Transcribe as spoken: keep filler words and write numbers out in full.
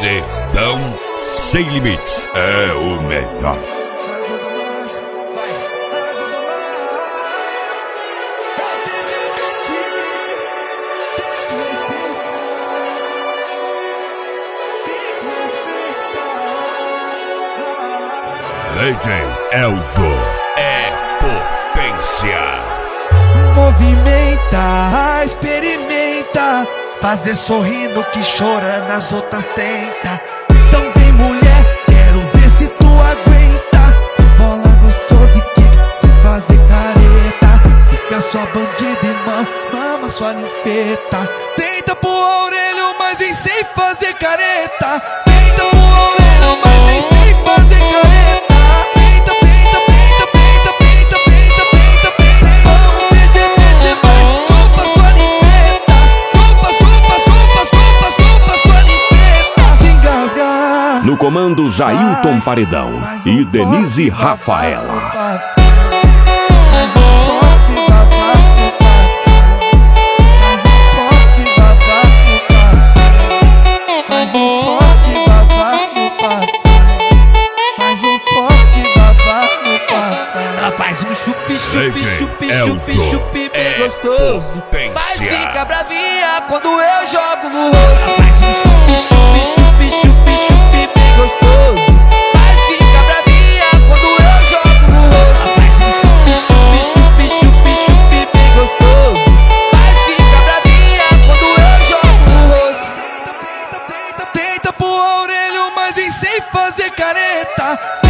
Paredão Sem Limites é o melhor. D J Elzo é potência. Movimenta, experimenta, fazer sorrindo que chorando as outras tenta. Então vem mulher, quero ver se tu aguenta. Bola gostosa e quica, sem fazer careta. Fica sua bandida e mama, mama sua ninfeta. Tenta pro orelho, mas vem sem fazer careta. Tenta pro orelho, mas vem sem fazer careta. No comando, Jailton Paredão e Denise Rafaela. Ela faz um chupi, chupi, chupi, chupi, chupi bem gostoso. Mas fica bravinha quando eu jogo no rosto. Ela faz um chupi, chupi, chupi, chupi, chupi bem gostoso. Mas fica bravinha quando eu jogo no rosto. Ela faz um chupi, chupi, chupi, chupi, chupi bem gostoso. Mas fica bravinha quando eu jogo no rosto. Tenta, tenta, tenta, tenta pro orelho, mas vem sem fazer careta.